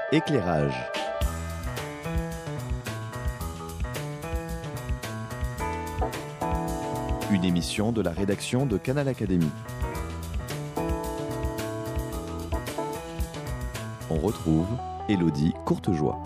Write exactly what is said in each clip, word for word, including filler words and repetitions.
Éclairage. Une émission de la rédaction de Canal Académie. On retrouve Élodie Courtejoie.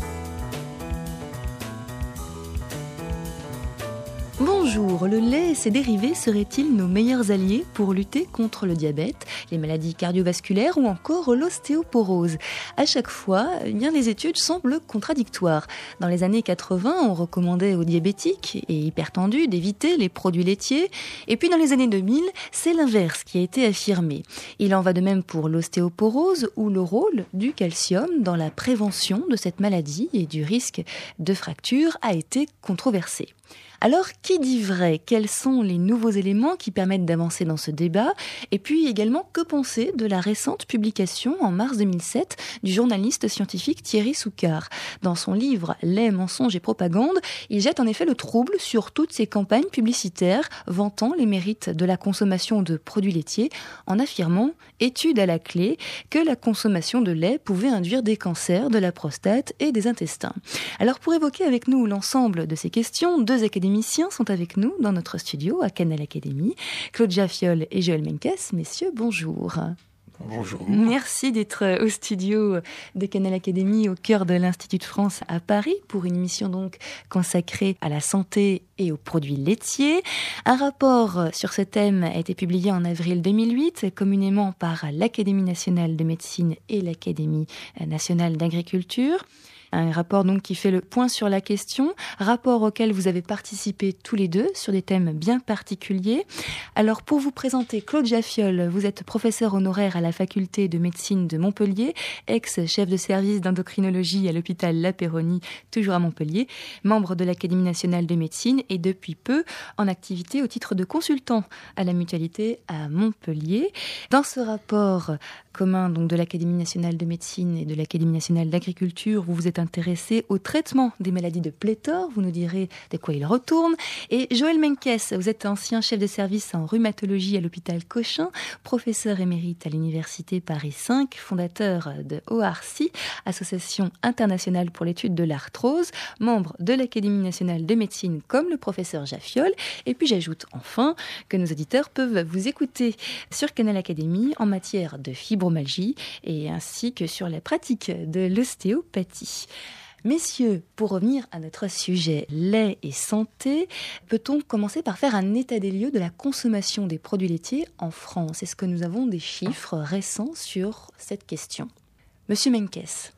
Bonjour, le lait et ses dérivés seraient-ils nos meilleurs alliés pour lutter contre le diabète, les maladies cardiovasculaires ou encore l'ostéoporose? À chaque fois, eh bien, les études semblent contradictoires. Dans les années quatre-vingts, on recommandait aux diabétiques et hypertendus d'éviter les produits laitiers. Et puis dans les années deux mille, c'est l'inverse qui a été affirmé. Il en va de même pour l'ostéoporose, où le rôle du calcium dans la prévention de cette maladie et du risque de fracture a été controversé. Alors, qui dit vrai? Quels sont les nouveaux éléments qui permettent d'avancer dans ce débat? Et puis également, que penser de la récente publication en mars deux mille sept du journaliste scientifique Thierry Soucard? Dans son livre « Lait, mensonges et propagande », il jette en effet le trouble sur toutes ces campagnes publicitaires vantant les mérites de la consommation de produits laitiers en affirmant, étude à la clé, que la consommation de lait pouvait induire des cancers de la prostate et des intestins. Alors pour évoquer avec nous l'ensemble de ces questions, deux académiciens sont avec nous dans notre studio à Canal Académie. Claude Jaffiol et Joël Menkès. Messieurs, bonjour. Bonjour. Merci d'être au studio de Canal Académie au cœur de l'Institut de France à Paris pour une émission donc consacrée à la santé et aux produits laitiers. Un rapport sur ce thème a été publié en avril deux mille huit, communément par l'Académie nationale de médecine et l'Académie nationale d'agriculture. Un rapport donc qui fait le point sur la question, rapport auquel vous avez participé tous les deux sur des thèmes bien particuliers. Alors pour vous présenter, Claude Jaffiol, vous êtes professeur honoraire à la faculté de médecine de Montpellier, ex-chef de service d'endocrinologie à l'hôpital La Péronie, toujours à Montpellier, membre de l'Académie nationale de médecine et depuis peu en activité au titre de consultant à la Mutualité à Montpellier. Dans ce rapport commun donc de l'Académie nationale de médecine et de l'Académie nationale d'agriculture, vous vous êtes intéressé au traitement des maladies de pléthore. Vous nous direz de quoi il retourne. Et Joël Menkès, vous êtes ancien chef de service en rhumatologie à l'hôpital Cochin, professeur émérite à l'université Paris cinq, fondateur de O A R C I, Association internationale pour l'étude de l'arthrose, membre de l'Académie nationale de médecine comme le professeur Jaffiol. Et puis j'ajoute enfin que nos auditeurs peuvent vous écouter sur Canal Académie en matière de fibromyalgie et ainsi que sur la pratique de l'ostéopathie. Messieurs, pour revenir à notre sujet lait et santé, peut-on commencer par faire un état des lieux de la consommation des produits laitiers en France? Est-ce que nous avons des chiffres récents sur cette question? Monsieur Menkès.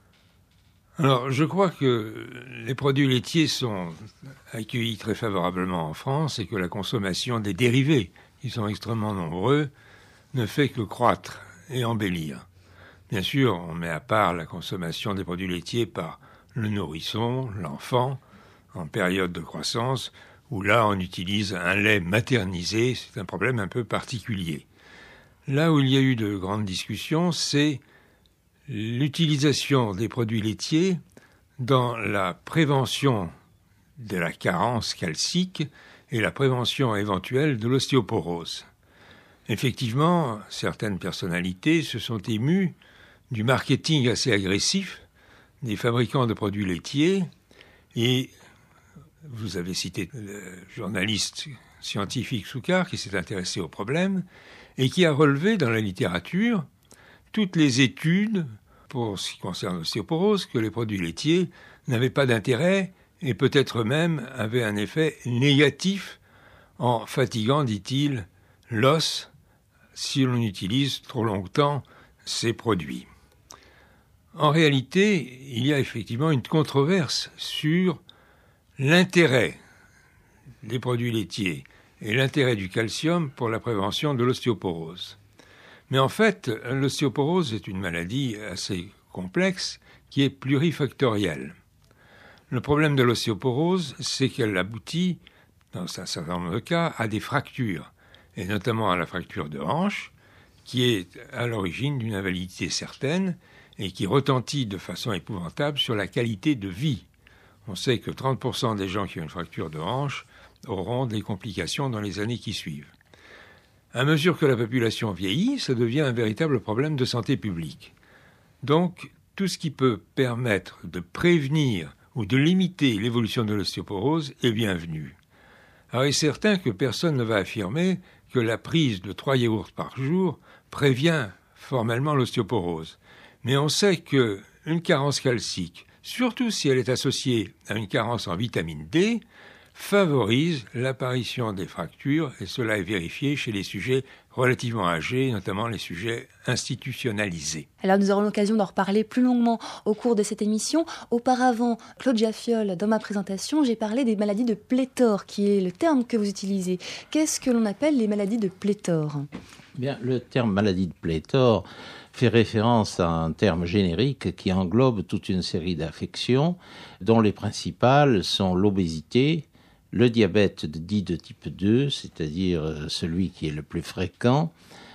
Alors, je crois que les produits laitiers sont accueillis très favorablement en France et que la consommation des dérivés, qui sont extrêmement nombreux, ne fait que croître et embellir. Bien sûr, on met à part la consommation des produits laitiers par le nourrisson, l'enfant, en période de croissance, où là on utilise un lait maternisé, c'est un problème un peu particulier. Là où il y a eu de grandes discussions, c'est l'utilisation des produits laitiers dans la prévention de la carence calcique et la prévention éventuelle de l'ostéoporose. Effectivement, certaines personnalités se sont émues du marketing assez agressif des fabricants de produits laitiers et vous avez cité le journaliste scientifique Soucard qui s'est intéressé au problème et qui a relevé dans la littérature toutes les études pour ce qui concerne l'ostéoporose que les produits laitiers n'avaient pas d'intérêt et peut-être même avaient un effet négatif en fatiguant, dit-il, l'os si l'on utilise trop longtemps ces produits. En réalité, il y a effectivement une controverse sur l'intérêt des produits laitiers et l'intérêt du calcium pour la prévention de l'ostéoporose. Mais en fait, l'ostéoporose est une maladie assez complexe qui est plurifactorielle. Le problème de l'ostéoporose, c'est qu'elle aboutit, dans un certain nombre de cas, à des fractures, et notamment à la fracture de hanche, qui est à l'origine d'une invalidité certaine et qui retentit de façon épouvantable sur la qualité de vie. On sait que trente pour cent des gens qui ont une fracture de hanche auront des complications dans les années qui suivent. À mesure que la population vieillit, ça devient un véritable problème de santé publique. Donc, tout ce qui peut permettre de prévenir ou de limiter l'évolution de l'ostéoporose est bienvenu. Alors il est certain que personne ne va affirmer que la prise de trois yaourts par jour prévient formellement l'ostéoporose. Mais on sait qu'une carence calcique, surtout si elle est associée à une carence en vitamine D, favorise l'apparition des fractures, et cela est vérifié chez les sujets relativement âgés, notamment les sujets institutionnalisés. Alors nous aurons l'occasion d'en reparler plus longuement au cours de cette émission. Auparavant, Claude Jaffiol, dans ma présentation, j'ai parlé des maladies de pléthore, qui est le terme que vous utilisez. Qu'est-ce que l'on appelle les maladies de pléthore ? Bien, le terme maladie de pléthore fait référence à un terme générique qui englobe toute une série d'affections, dont les principales sont l'obésité, le diabète dit de type deux, c'est-à-dire celui qui est le plus fréquent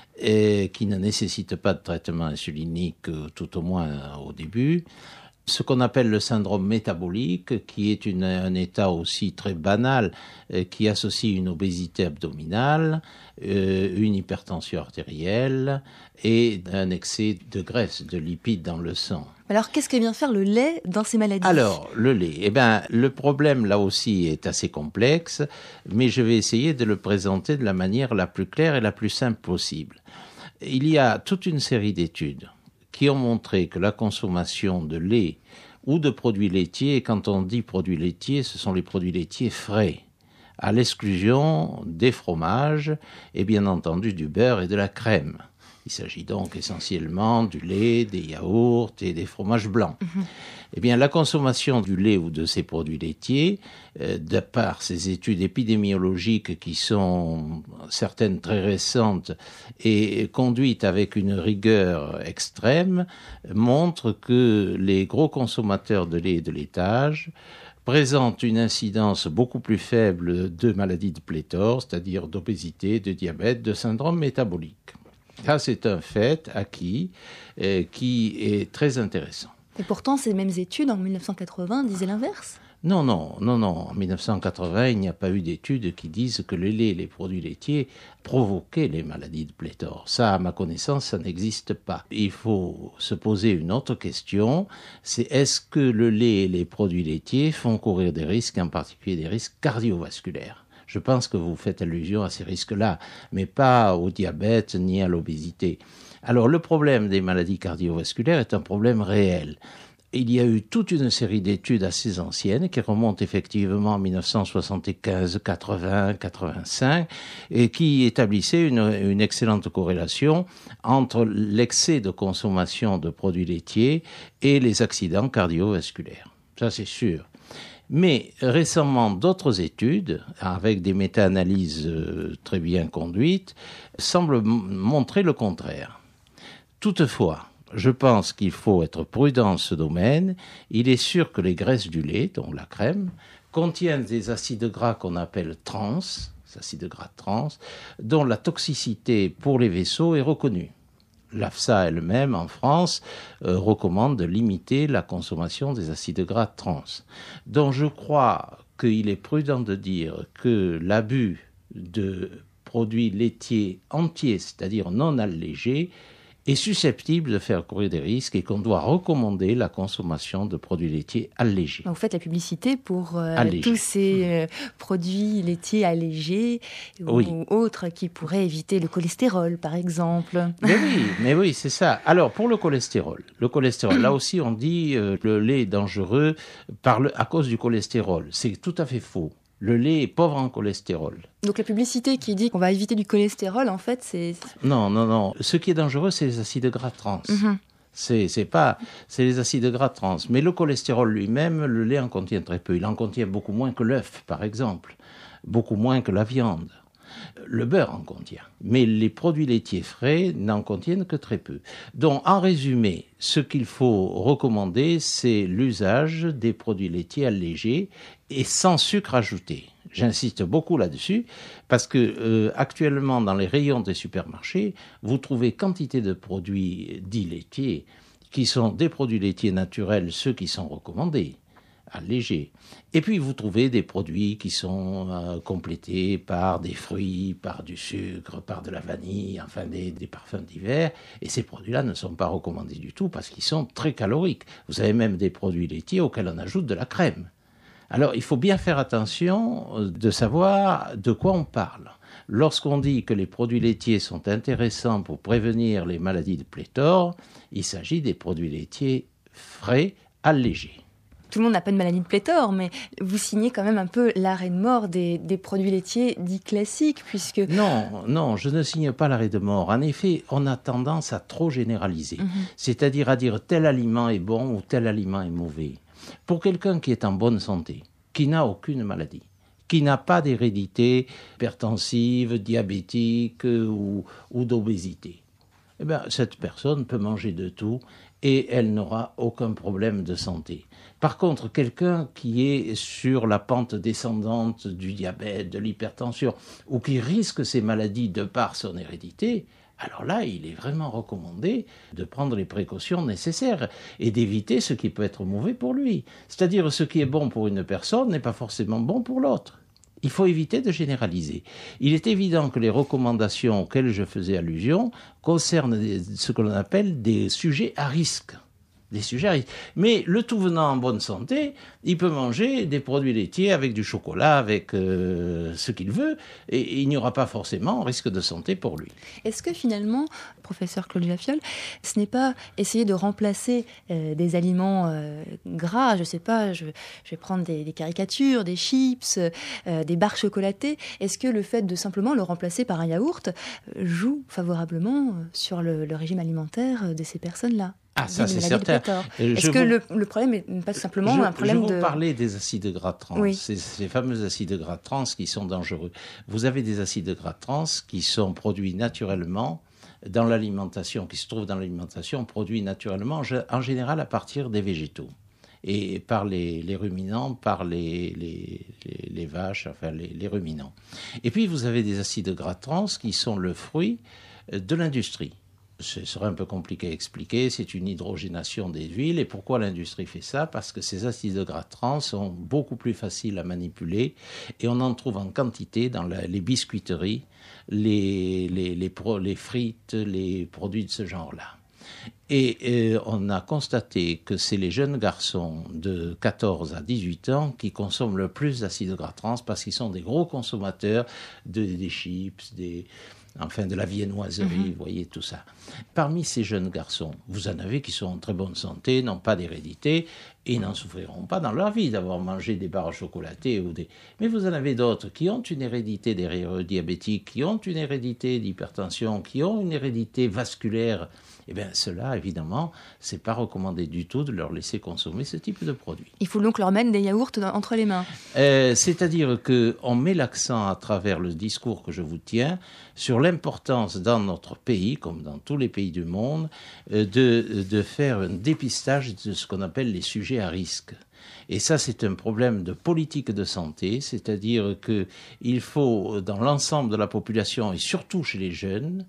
et qui ne nécessite pas de traitement insulinique, tout au moins au début. Ce qu'on appelle le syndrome métabolique, qui est une, un état aussi très banal, euh, qui associe une obésité abdominale, euh, une hypertension artérielle et un excès de graisse, de lipides dans le sang. Alors, qu'est-ce que vient faire le lait dans ces maladies ? Alors, le lait, eh bien, le problème, là aussi, est assez complexe, mais je vais essayer de le présenter de la manière la plus claire et la plus simple possible. Il y a toute une série d'études qui ont montré que la consommation de lait ou de produits laitiers, et quand on dit produits laitiers, ce sont les produits laitiers frais, à l'exclusion des fromages et bien entendu du beurre et de la crème. Il s'agit donc essentiellement du lait, des yaourts et des fromages blancs. Mmh. Eh bien, la consommation du lait ou de ces produits laitiers, euh, de par ces études épidémiologiques qui sont certaines très récentes et conduites avec une rigueur extrême, montrent que les gros consommateurs de lait et de laitage présentent une incidence beaucoup plus faible de maladies de pléthore, c'est-à-dire d'obésité, de diabète, de syndrome métabolique. Ça, c'est un fait acquis euh, qui est très intéressant. Et pourtant, ces mêmes études, en mille neuf cent quatre-vingts, disaient l'inverse ? Non, non, non, non. En mille neuf cent quatre-vingts, il n'y a pas eu d'études qui disent que le lait et les produits laitiers provoquaient les maladies de pléthore. Ça, à ma connaissance, ça n'existe pas. Il faut se poser une autre question, c'est est-ce que le lait et les produits laitiers font courir des risques, en particulier des risques cardiovasculaires ? Je pense que vous faites allusion à ces risques-là, mais pas au diabète ni à l'obésité. Alors, le problème des maladies cardiovasculaires est un problème réel. Il y a eu toute une série d'études assez anciennes qui remontent effectivement en mille neuf cent soixante-quinze, quatre-vingts, quatre-vingt-cinq et qui établissaient une, une excellente corrélation entre l'excès de consommation de produits laitiers et les accidents cardiovasculaires. Ça, c'est sûr. Mais récemment, d'autres études, avec des méta-analyses très bien conduites, semblent m- montrer le contraire. Toutefois, je pense qu'il faut être prudent en ce domaine. Il est sûr que les graisses du lait, dont la crème, contiennent des acides gras qu'on appelle trans, des acides gras trans, dont la toxicité pour les vaisseaux est reconnue. L'A F S A elle-même, en France, euh, recommande de limiter la consommation des acides gras trans. Donc je crois qu'il est prudent de dire que l'abus de produits laitiers entiers, c'est-à-dire non allégés, est susceptible de faire courir des risques et qu'on doit recommander la consommation de produits laitiers allégés. Vous faites la publicité pour euh, Allégé. tous ces euh, produits laitiers allégés ou Oui. autres qui pourraient éviter le cholestérol, par exemple. Mais oui, mais oui, c'est ça. Alors, pour le cholestérol, le cholestérol, là aussi, on dit euh, le lait est dangereux par le, à cause du cholestérol. C'est tout à fait faux. Le lait est pauvre en cholestérol. Donc la publicité qui dit qu'on va éviter du cholestérol, en fait, c'est... Non, non, non. Ce qui est dangereux, c'est les acides gras trans. Mm-hmm. C'est, c'est pas, c'est les acides gras trans. Mais le cholestérol lui-même, le lait en contient très peu. Il en contient beaucoup moins que l'œuf, par exemple. Beaucoup moins que la viande. Le beurre en contient. Mais les produits laitiers frais n'en contiennent que très peu. Donc, en résumé, ce qu'il faut recommander, c'est l'usage des produits laitiers allégés et sans sucre ajouté. J'insiste beaucoup là-dessus parce que euh, actuellement, dans les rayons des supermarchés, vous trouvez quantité de produits dits laitiers qui sont des produits laitiers naturels, ceux qui sont recommandés, allégé. Et puis vous trouvez des produits qui sont euh, complétés par des fruits, par du sucre, par de la vanille, enfin des, des parfums divers. Et ces produits-là ne sont pas recommandés du tout parce qu'ils sont très caloriques. Vous avez même des produits laitiers auxquels on ajoute de la crème. Alors il faut bien faire attention de savoir de quoi on parle. Lorsqu'on dit que les produits laitiers sont intéressants pour prévenir les maladies de pléthore, il s'agit des produits laitiers frais, allégés. Tout le monde n'a pas de maladie de pléthore, mais vous signez quand même un peu l'arrêt de mort des, des produits laitiers dits classiques, puisque... Non, non, je ne signe pas l'arrêt de mort. En effet, on a tendance à trop généraliser, mmh. c'est-à-dire à dire tel aliment est bon ou tel aliment est mauvais. Pour quelqu'un qui est en bonne santé, qui n'a aucune maladie, qui n'a pas d'hérédité hypertensive, diabétique ou, ou d'obésité, eh bien, cette personne peut manger de tout et elle n'aura aucun problème de santé. Par contre, quelqu'un qui est sur la pente descendante du diabète, de l'hypertension, ou qui risque ces maladies de par son hérédité, alors là, il est vraiment recommandé de prendre les précautions nécessaires et d'éviter ce qui peut être mauvais pour lui. C'est-à-dire, ce qui est bon pour une personne n'est pas forcément bon pour l'autre. Il faut éviter de généraliser. Il est évident que les recommandations auxquelles je faisais allusion concernent ce que l'on appelle des sujets à risque. Des sujets à risque. Mais le tout venant en bonne santé, il peut manger des produits laitiers avec du chocolat, avec euh, ce qu'il veut, et il n'y aura pas forcément risque de santé pour lui. Est-ce que finalement, professeur Claude Jaffiol, ce n'est pas essayer de remplacer euh, des aliments euh, gras, je ne sais pas, je, je vais prendre des, des caricatures, des chips, euh, des barres chocolatées, est-ce que le fait de simplement le remplacer par un yaourt euh, joue favorablement sur le, le régime alimentaire de ces personnes-là ? Ah, ça c'est certain. Est-ce je que vous... le, le problème n'est pas simplement je, un problème de... Je vous parlais des acides gras trans, oui. ces, ces fameux acides gras trans qui sont dangereux. Vous avez des acides gras trans qui sont produits naturellement dans l'alimentation, qui se trouvent dans l'alimentation, produits naturellement, en général à partir des végétaux. Et par les, les ruminants, par les, les, les, les vaches, enfin les, les ruminants. Et puis vous avez des acides gras trans qui sont le fruit de l'industrie. Ce serait un peu compliqué à expliquer, c'est une hydrogénation des huiles. Et pourquoi l'industrie fait ça ? Parce que ces acides gras trans sont beaucoup plus faciles à manipuler et on en trouve en quantité dans la, les biscuiteries, les, les, les, pro, les frites, les produits de ce genre-là. Et euh, on a constaté que c'est les jeunes garçons de quatorze à dix-huit ans qui consomment le plus d'acides gras trans parce qu'ils sont des gros consommateurs de, des chips, des... enfin de la viennoiserie, mmh. vous voyez tout ça. Parmi ces jeunes garçons, vous en avez qui sont en très bonne santé, n'ont pas d'hérédité, et n'en souffriront pas dans leur vie d'avoir mangé des barres chocolatées ou des... Mais vous en avez d'autres qui ont une hérédité diabétique, qui ont une hérédité d'hypertension, qui ont une hérédité vasculaire. Eh bien, ceux-là, évidemment, c'est pas recommandé du tout de leur laisser consommer ce type de produit. Il faut donc leur mettre des yaourts entre les mains. Euh, c'est-à-dire qu'on met l'accent à travers le discours que je vous tiens sur l'importance dans notre pays, comme dans tous les pays du monde, euh, de, de faire un dépistage de ce qu'on appelle les sujets à risque. Et ça, c'est un problème de politique de santé, c'est-à-dire qu'il faut, dans l'ensemble de la population, et surtout chez les jeunes,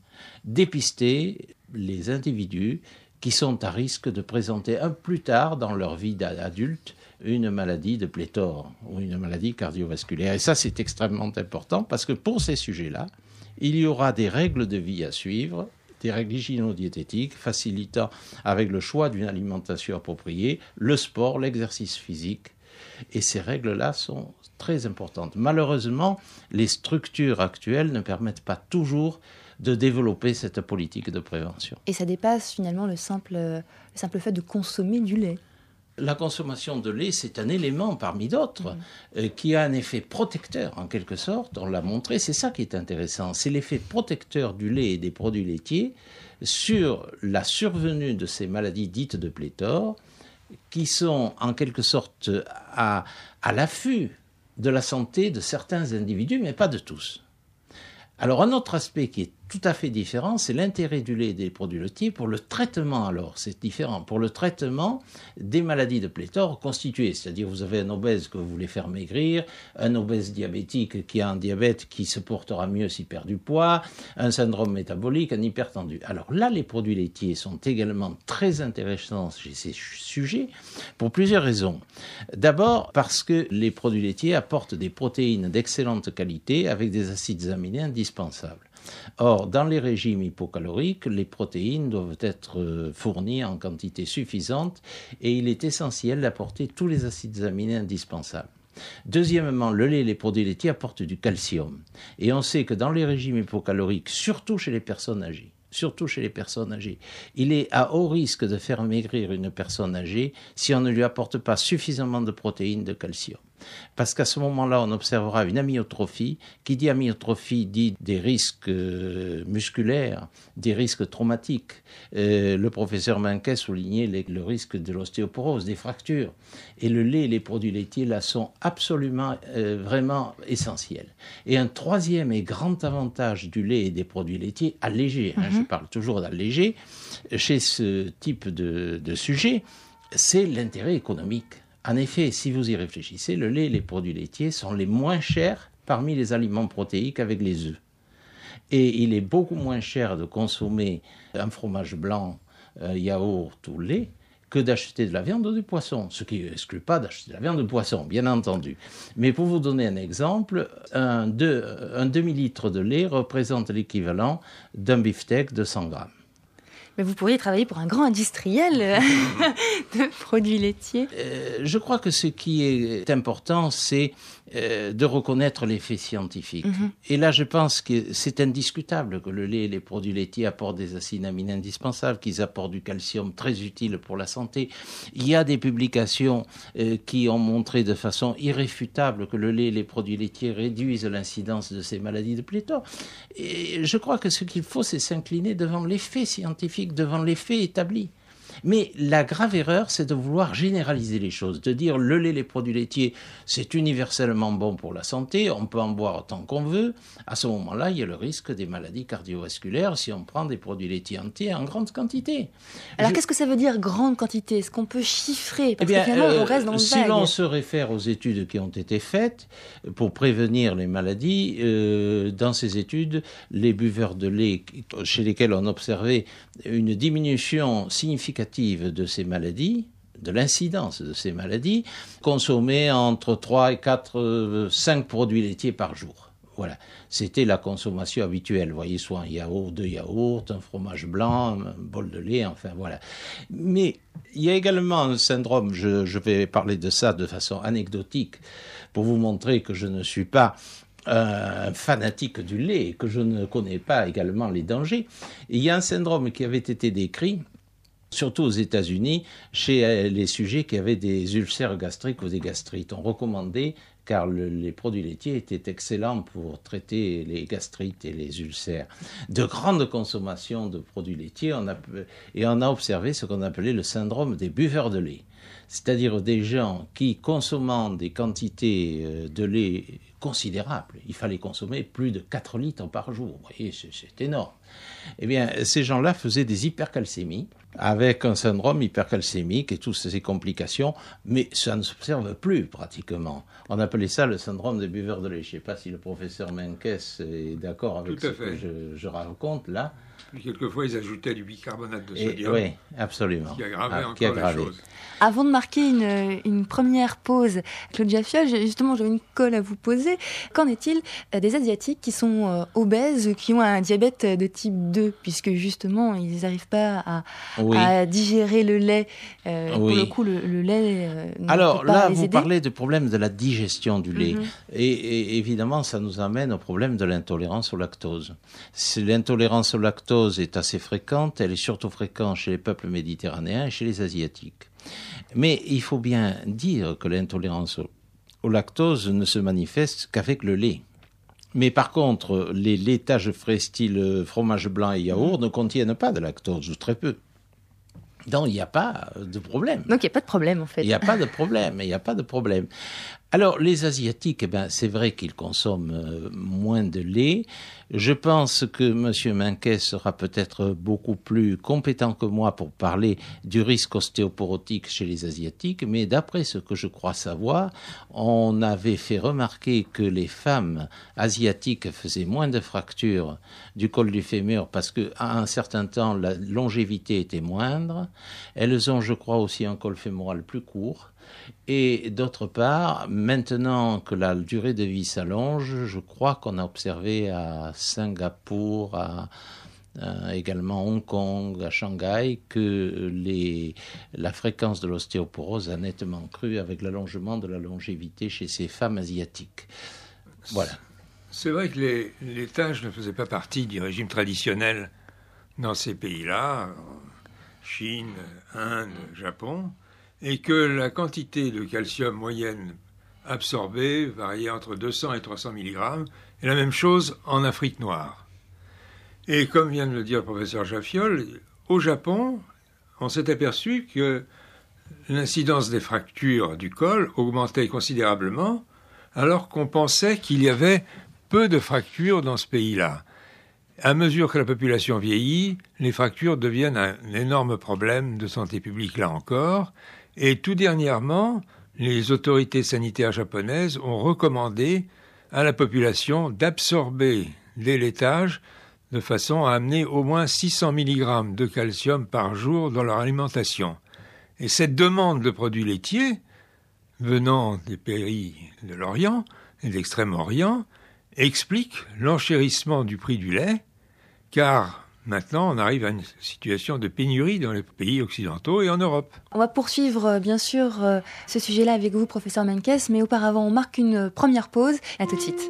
dépister les individus qui sont à risque de présenter un plus tard dans leur vie d'adulte une maladie de pléthore ou une maladie cardiovasculaire. Et ça, c'est extrêmement important parce que pour ces sujets-là, il y aura des règles de vie à suivre, des règles hygiéno-diététiques facilitant avec le choix d'une alimentation appropriée, le sport, l'exercice physique. Et ces règles-là sont très importantes. Malheureusement, les structures actuelles ne permettent pas toujours de développer cette politique de prévention. Et ça dépasse finalement le simple, le simple fait de consommer du lait. La consommation de lait, c'est un élément parmi d'autres mmh. euh, qui a un effet protecteur en quelque sorte. On l'a montré, c'est ça qui est intéressant. C'est l'effet protecteur du lait et des produits laitiers sur la survenue de ces maladies dites de pléthore qui sont en quelque sorte à, à l'affût de la santé de certains individus, mais pas de tous. Alors un autre aspect qui est tout à fait différent, c'est l'intérêt du lait et des produits laitiers pour le traitement alors, c'est différent, pour le traitement des maladies de pléthore constituées, c'est-à-dire vous avez un obèse que vous voulez faire maigrir, un obèse diabétique qui a un diabète qui se portera mieux s'il perd du poids, un syndrome métabolique, un hypertendu. Alors là, les produits laitiers sont également très intéressants chez ces sujets pour plusieurs raisons. D'abord parce que les produits laitiers apportent des protéines d'excellente qualité avec des acides aminés indispensables. Or, dans les régimes hypocaloriques, les protéines doivent être fournies en quantité suffisante et il est essentiel d'apporter tous les acides aminés indispensables. Deuxièmement, le lait et les produits laitiers apportent du calcium. Et on sait que dans les régimes hypocaloriques, surtout chez les personnes âgées, surtout chez les personnes âgées, il est à haut risque de faire maigrir une personne âgée si on ne lui apporte pas suffisamment de protéines de calcium. Parce qu'à ce moment-là, on observera une amyotrophie. Qui dit amyotrophie dit des risques euh, musculaires, des risques traumatiques. Euh, le professeur Minquet soulignait les, le risque de l'ostéoporose, des fractures. Et le lait et les produits laitiers, là, sont absolument, euh, vraiment essentiels. Et un troisième et grand avantage du lait et des produits laitiers, allégé, hein, mm-hmm. je parle toujours d'allégé, chez ce type de, de sujet, c'est l'intérêt économique. En effet, si vous y réfléchissez, le lait et les produits laitiers sont les moins chers parmi les aliments protéiques avec les œufs. Et il est beaucoup moins cher de consommer un fromage blanc, un yaourt ou lait que d'acheter de la viande ou du poisson. Ce qui n'exclut pas d'acheter de la viande ou du poisson, bien entendu. Mais pour vous donner un exemple, un, deux, un demi-litre de lait représente l'équivalent d'un beefsteak de cent grammes. Mais vous pourriez travailler pour un grand industriel de produits laitiers. Euh, je crois que ce qui est important, c'est euh, de reconnaître les faits scientifiques. Mm-hmm. Et là, je pense que c'est indiscutable que le lait et les produits laitiers apportent des acides aminés indispensables, qu'ils apportent du calcium très utile pour la santé. Il y a des publications euh, qui ont montré de façon irréfutable que le lait et les produits laitiers réduisent l'incidence de ces maladies de pléthore. Et je crois que ce qu'il faut, c'est s'incliner devant les faits scientifiques, devant les faits établis. Mais la grave erreur, c'est de vouloir généraliser les choses, de dire le lait, les produits laitiers, c'est universellement bon pour la santé, on peut en boire autant qu'on veut. À ce moment-là, il y a le risque des maladies cardiovasculaires si on prend des produits laitiers entiers en grande quantité. Alors Je... qu'est-ce que ça veut dire grande quantité ? Est-ce qu'on peut chiffrer ? Parce eh bien, que finalement, euh, on reste dans le si vague. l'on se réfère aux études qui ont été faites pour prévenir les maladies, euh, dans ces études, les buveurs de lait chez lesquels on observait une diminution significative de ces maladies, de l'incidence de ces maladies, consommaient entre trois et quatre, cinq produits laitiers par jour. Voilà, c'était la consommation habituelle. Vous voyez, soit un yaourt, deux yaourts, un fromage blanc, un bol de lait, enfin voilà. Mais il y a également un syndrome, je, je vais parler de ça de façon anecdotique, pour vous montrer que je ne suis pas un fanatique du lait et que je ne connais pas également les dangers. Il y a un syndrome qui avait été décrit surtout aux États-Unis, chez les sujets qui avaient des ulcères gastriques ou des gastrites. On recommandait, car le, les produits laitiers étaient excellents pour traiter les gastrites et les ulcères, de grandes consommations de produits laitiers, on a, et on a observé ce qu'on appelait le syndrome des buveurs de lait. C'est-à-dire des gens qui, consommant des quantités de lait considérables, il fallait consommer plus de quatre litres par jour, vous voyez, c'est, c'est énorme. Eh bien, ces gens-là faisaient des hypercalcémies, avec un syndrome hypercalcémique et toutes ces complications, mais ça ne s'observe plus pratiquement. On appelait ça le syndrome des buveurs de lait. Je ne sais pas si le professeur Menkes est d'accord avec ce que je, je raconte là. Puis quelquefois, ils ajoutaient du bicarbonate de sodium. Et, oui, absolument. Qui aggravait ah, encore qui aggravé. les choses. Avant de marquer une, une première pause, Claudia Fiol, justement, j'avais une colle à vous poser. Qu'en est-il des Asiatiques qui sont euh, obèses, qui ont un diabète de type deux, puisque justement, ils n'arrivent pas à, oui. à digérer le lait. Euh, oui. Pour le coup, le, le lait euh, ne Alors peut pas là, les vous aider. parlez du problème de la digestion du lait. Mm-hmm. Et, et évidemment, ça nous amène au problème de l'intolérance au lactose. C'est, l'intolérance au lactose est assez fréquente. Elle est surtout fréquente chez les peuples méditerranéens et chez les Asiatiques. Mais il faut bien dire que l'intolérance au, au lactose ne se manifeste qu'avec le lait. Mais par contre, les laitages frais style fromage blanc et yaourt ne contiennent pas de lactose, ou très peu. Donc, il n'y a pas de problème. Donc, il n'y a pas de problème, en fait. Il n'y a pas de problème, il n'y a pas de problème. Alors, les Asiatiques, eh ben, c'est vrai qu'ils consomment euh, moins de lait. Je pense que M. Menkès sera peut-être beaucoup plus compétent que moi pour parler du risque ostéoporotique chez les Asiatiques, mais d'après ce que je crois savoir, on avait fait remarquer que les femmes asiatiques faisaient moins de fractures du col du fémur parce qu'à un certain temps, la longévité était moindre. Elles ont, je crois, aussi un col fémoral plus court. Et d'autre part, maintenant que la durée de vie s'allonge, je crois qu'on a observé à Singapour, à, à également Hong Kong, à Shanghai, que les, la fréquence de l'ostéoporose a nettement cru avec l'allongement de la longévité chez ces femmes asiatiques. Voilà. C'est vrai que les, les tâches ne faisaient pas partie du régime traditionnel dans ces pays-là, Chine, Inde, Japon, et que la quantité de calcium moyenne absorbée variait entre deux cents et trois cents milligrammes, et la même chose en Afrique noire. Et comme vient de le dire le professeur Jaffiol, au Japon, on s'est aperçu que l'incidence des fractures du col augmentait considérablement, alors qu'on pensait qu'il y avait peu de fractures dans ce pays-là. À mesure que la population vieillit, les fractures deviennent un énorme problème de santé publique là encore. Et tout dernièrement, les autorités sanitaires japonaises ont recommandé à la population d'absorber les laitages de façon à amener au moins six cents milligrammes de calcium par jour dans leur alimentation. Et cette demande de produits laitiers, venant des pays de l'Orient et de l'Extrême-Orient, explique l'enchérissement du prix du lait, car maintenant, on arrive à une situation de pénurie dans les pays occidentaux et en Europe. On va poursuivre, bien sûr, ce sujet-là avec vous, professeur Menkès, mais auparavant, on marque une première pause. À tout de suite.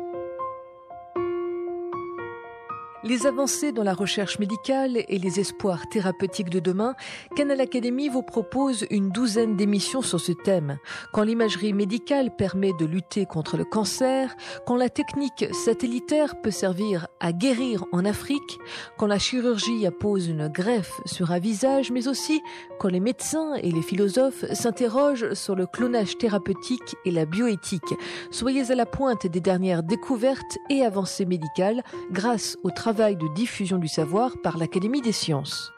Les avancées dans la recherche médicale et les espoirs thérapeutiques de demain, Canal Académie vous propose une douzaine d'émissions sur ce thème. Quand l'imagerie médicale permet de lutter contre le cancer, quand la technique satellitaire peut servir à guérir en Afrique, quand la chirurgie appose une greffe sur un visage, mais aussi quand les médecins et les philosophes s'interrogent sur le clonage thérapeutique et la bioéthique. Soyez à la pointe des dernières découvertes et avancées médicales grâce au travail travail de diffusion du savoir par l'Académie des sciences.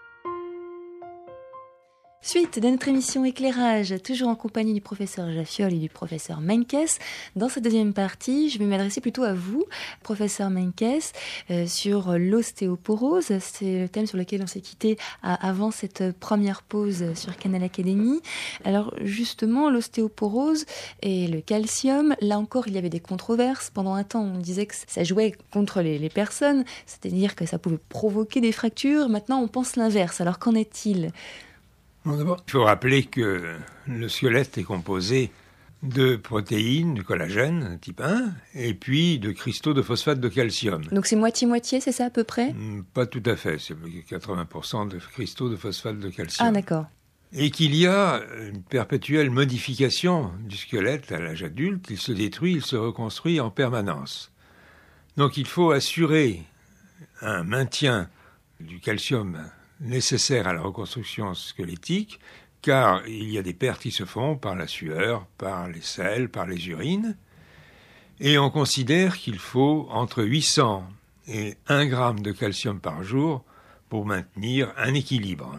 Suite de notre émission Éclairage, toujours en compagnie du professeur Jaffiol et du professeur Menkès. Dans cette deuxième partie, je vais m'adresser plutôt à vous, professeur Menkès, euh, sur l'ostéoporose. C'est le thème sur lequel on s'est quitté à, avant cette première pause sur Canal Académie. Alors justement, l'ostéoporose et le calcium, là encore, il y avait des controverses. Pendant un temps, on disait que ça jouait contre les, les personnes, c'est-à-dire que ça pouvait provoquer des fractures. Maintenant, on pense l'inverse. Alors qu'en est-il ? Bon, d'abord, il faut rappeler que le squelette est composé de protéines, de collagène type un, et puis de cristaux de phosphate de calcium. Donc c'est moitié-moitié, c'est ça à peu près ? Pas tout à fait, c'est quatre-vingts pour cent de cristaux de phosphate de calcium. Ah d'accord. Et qu'il y a une perpétuelle modification du squelette à l'âge adulte, il se détruit, il se reconstruit en permanence. Donc il faut assurer un maintien du calcium nécessaire à la reconstruction squelettique, car il y a des pertes qui se font par la sueur, par les selles, par les urines, et on considère qu'il faut entre huit cents et un gramme de calcium par jour pour maintenir un équilibre.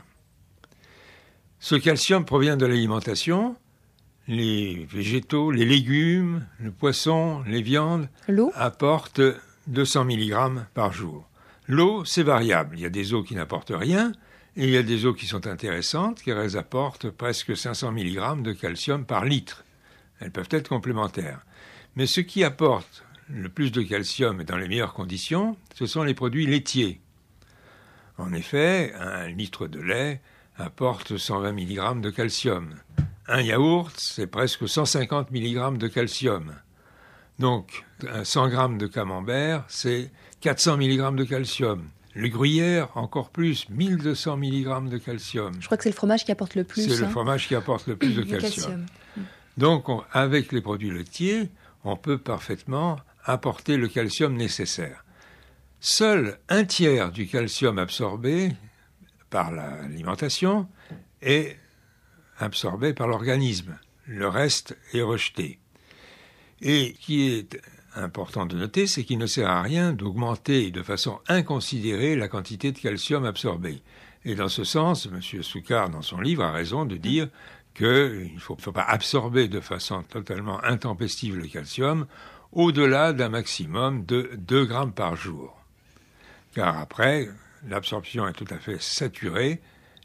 Ce calcium provient de l'alimentation, les végétaux, les légumes, le poisson, les viandes L'eau apportent deux cents milligrammes par jour. L'eau, c'est variable. Il y a des eaux qui n'apportent rien et il y a des eaux qui sont intéressantes car elles apportent presque cinq cents milligrammes de calcium par litre. Elles peuvent être complémentaires. Mais ce qui apporte le plus de calcium et dans les meilleures conditions, ce sont les produits laitiers. En effet, un litre de lait apporte cent vingt milligrammes de calcium. Un yaourt, c'est presque cent cinquante milligrammes de calcium. Donc, cent grammes de camembert, c'est quatre cents milligrammes de calcium. Le gruyère, encore plus, mille deux cents milligrammes de calcium. Je crois que c'est le fromage qui apporte le plus. C'est hein. le fromage qui apporte le plus de calcium. calcium. Donc, on, avec les produits laitiers, on peut parfaitement apporter le calcium nécessaire. Seul un tiers du calcium absorbé par l'alimentation est absorbé par l'organisme. Le reste est rejeté. Et ce qui est important de noter, c'est qu'il ne sert à rien d'augmenter de façon inconsidérée la quantité de calcium absorbée. Et dans ce sens, M. Soucard, dans son livre, a raison de dire qu'il ne faut, faut pas absorber de façon totalement intempestive le calcium au-delà d'un maximum de deux grammes par jour. Car après, l'absorption est tout à fait saturée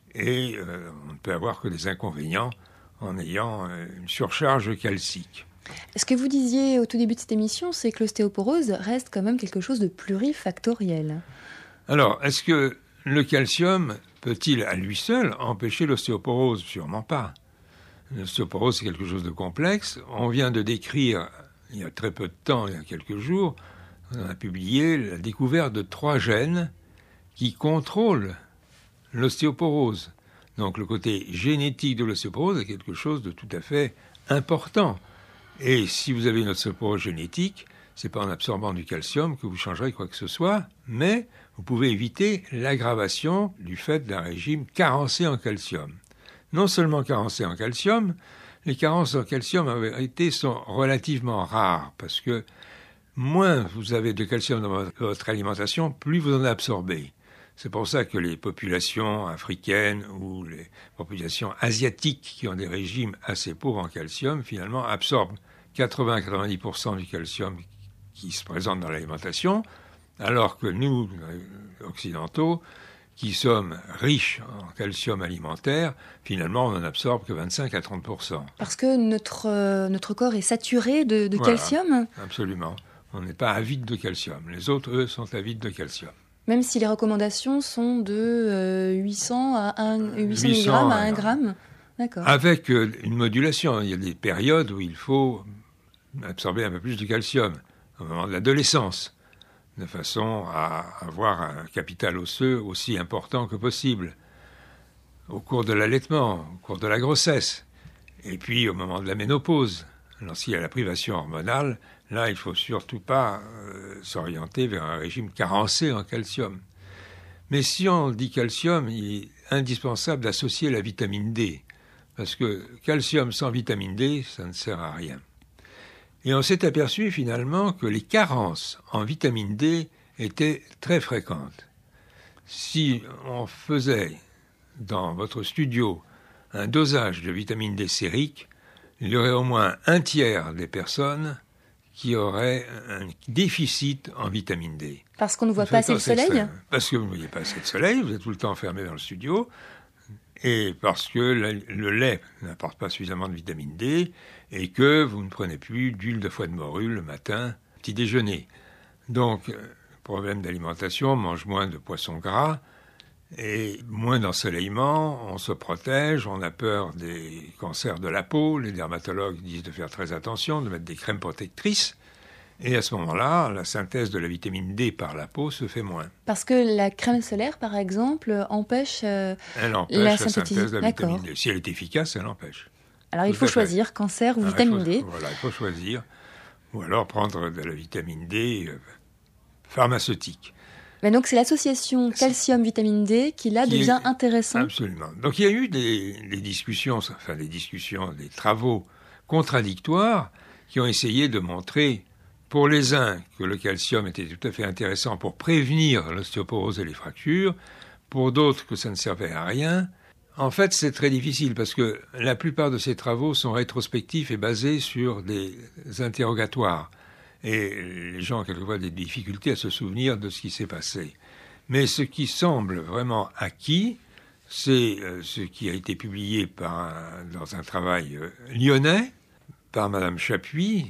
et euh, on ne peut avoir que des inconvénients en ayant euh, une surcharge calcique. Ce que vous disiez au tout début de cette émission, c'est que l'ostéoporose reste quand même quelque chose de plurifactoriel. Alors, est-ce que le calcium peut-il à lui seul empêcher l'ostéoporose ? Sûrement pas. L'ostéoporose, c'est quelque chose de complexe. On vient de décrire, il y a très peu de temps, il y a quelques jours, on a publié la découverte de trois gènes qui contrôlent l'ostéoporose. Donc le côté génétique de l'ostéoporose est quelque chose de tout à fait important. Et si vous avez une ostéoporose génétique, ce n'est pas en absorbant du calcium que vous changerez quoi que ce soit, mais vous pouvez éviter l'aggravation du fait d'un régime carencé en calcium. Non seulement carencé en calcium, les carences en calcium en vérité sont relativement rares parce que moins vous avez de calcium dans votre alimentation, plus vous en absorbez. C'est pour ça que les populations africaines ou les populations asiatiques qui ont des régimes assez pauvres en calcium, finalement, absorbent quatre-vingts à quatre-vingt-dix pour cent du calcium qui se présente dans l'alimentation, alors que nous, occidentaux, qui sommes riches en calcium alimentaire, finalement, on n'en absorbe que vingt-cinq à trente pour cent. Parce que notre, euh, notre corps est saturé de, de voilà, calcium ? Absolument. On n'est pas avide de calcium. Les autres, eux, sont avides de calcium. Même si les recommandations sont de euh, huit cents à un, huit cents milligrammes à un gramme. D'accord. Avec euh, une modulation. Il y a des périodes où il faut absorber un peu plus de calcium, au moment de l'adolescence, de façon à avoir un capital osseux aussi important que possible, au cours de l'allaitement, au cours de la grossesse, et puis au moment de la ménopause. Lorsqu'il y a la privation hormonale, là, il ne faut surtout pas euh, s'orienter vers un régime carencé en calcium. Mais si on dit calcium, il est indispensable d'associer la vitamine D, parce que calcium sans vitamine D, ça ne sert à rien. Et on s'est aperçu finalement que les carences en vitamine D étaient très fréquentes. Si on faisait dans votre studio un dosage de vitamine D sérique, il y aurait au moins un tiers des personnes qui auraient un déficit en vitamine D. Parce qu'on ne voit pas assez le soleil ? Extrême. Parce que vous ne voyez pas assez de soleil, vous êtes tout le temps enfermé dans le studio, et parce que le, le lait n'apporte pas suffisamment de vitamine D, et que vous ne prenez plus d'huile de foie de morue le matin, petit déjeuner. Donc, problème d'alimentation, on mange moins de poissons gras, et moins d'ensoleillement, on se protège, on a peur des cancers de la peau, les dermatologues disent de faire très attention, de mettre des crèmes protectrices, et à ce moment-là, la synthèse de la vitamine D par la peau se fait moins. Parce que la crème solaire, par exemple, empêche, euh, elle empêche la, la synthèse de la D'accord. vitamine D. Si elle est efficace, elle l'empêche. Alors il faut choisir cancer ou alors, vitamine faut, D. Voilà, il faut choisir. Ou alors prendre de la vitamine D euh, pharmaceutique. Mais donc c'est l'association calcium-vitamine D qui là qui devient est, intéressante. Absolument. Donc il y a eu des, des discussions, enfin des discussions, des travaux contradictoires qui ont essayé de montrer pour les uns que le calcium était tout à fait intéressant pour prévenir l'ostéoporose et les fractures, pour d'autres que ça ne servait à rien. En fait, c'est très difficile parce que la plupart de ces travaux sont rétrospectifs et basés sur des interrogatoires. Et les gens ont quelquefois des difficultés à se souvenir de ce qui s'est passé. Mais ce qui semble vraiment acquis, c'est euh, ce qui a été publié par un, dans un travail euh, lyonnais par Madame Chapuis,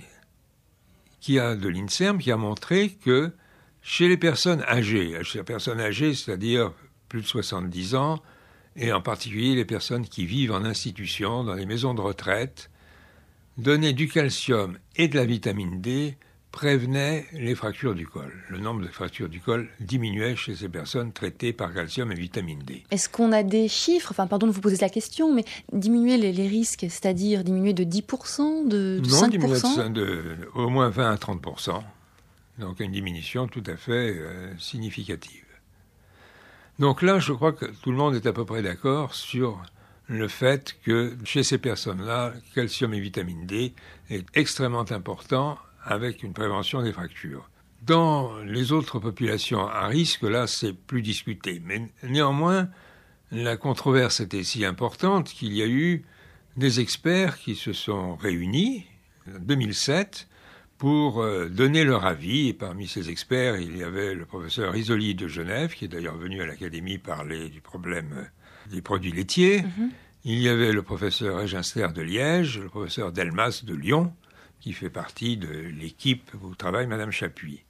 qui a de l'INSERM, qui a montré que chez les personnes âgées, chez les personnes âgées, c'est-à-dire plus de soixante-dix ans, et en particulier les personnes qui vivent en institution, dans les maisons de retraite, donner du calcium et de la vitamine D prévenait les fractures du col. Le nombre de fractures du col diminuait chez ces personnes traitées par calcium et vitamine D. Est-ce qu'on a des chiffres, enfin pardon de vous poser la question, mais diminuer les, les risques, c'est-à-dire diminuer de dix pour cent, de, de non, cinq pour cent? Non, diminuer de, de au moins vingt à trente pour cent. Donc une diminution tout à fait euh, significative. Donc là, je crois que tout le monde est à peu près d'accord sur le fait que chez ces personnes-là, calcium et vitamine D est extrêmement important avec une prévention des fractures. Dans les autres populations à risque, là, c'est plus discuté. Mais néanmoins, la controverse était si importante qu'il y a eu des experts qui se sont réunis en deux mille sept pour donner leur avis. Et parmi ces experts, il y avait le professeur Risoli de Genève, qui est d'ailleurs venu à l'Académie parler du problème des produits laitiers. Mm-hmm. Il y avait le professeur Regenster de Liège, le professeur Delmas de Lyon, qui fait partie de l'équipe où travaille Madame Chapuis.